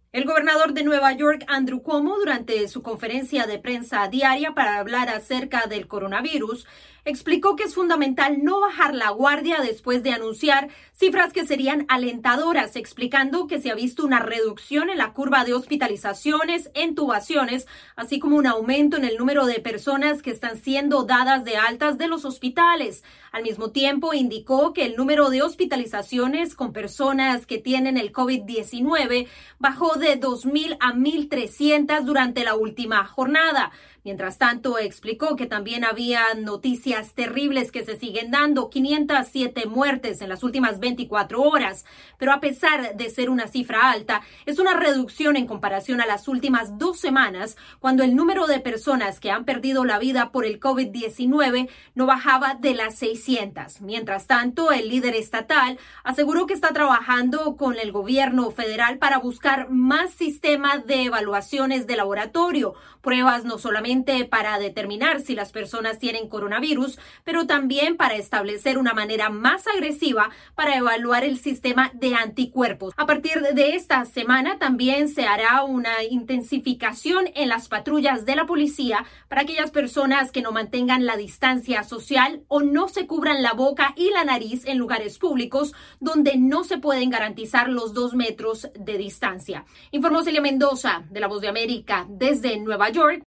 El gobernador de Nueva York, Andrew Cuomo, durante su conferencia de prensa diaria para hablar acerca del coronavirus, explicó que es fundamental no bajar la guardia después de anunciar cifras que serían alentadoras, explicando que se ha visto una reducción en la curva de hospitalizaciones, intubaciones, así como un aumento en el número de personas que están siendo dadas de altas de los hospitales. Al mismo tiempo, indicó que el número de hospitalizaciones con personas que tienen el COVID-19 bajó de 2.000 a 1.300 durante la última jornada. Mientras tanto, explicó que también había noticias terribles que se siguen dando, 507 muertes en las últimas 24 horas, pero a pesar de ser una cifra alta, es una reducción en comparación a las últimas 2 semanas, cuando el número de personas que han perdido la vida por el COVID-19 no bajaba de las 600. Mientras tanto, el líder estatal aseguró que está trabajando con el gobierno federal para buscar más sistemas de evaluaciones de laboratorio, pruebas no solamente para determinar si las personas tienen coronavirus, pero también para establecer una manera más agresiva para evaluar el sistema de anticuerpos. A partir de esta semana también se hará una intensificación en las patrullas de la policía para aquellas personas que no mantengan la distancia social o no se cubran la boca y la nariz en lugares públicos donde no se pueden garantizar los 2 metros de distancia. Informó Celia Mendoza, de La Voz de América, desde Nueva York.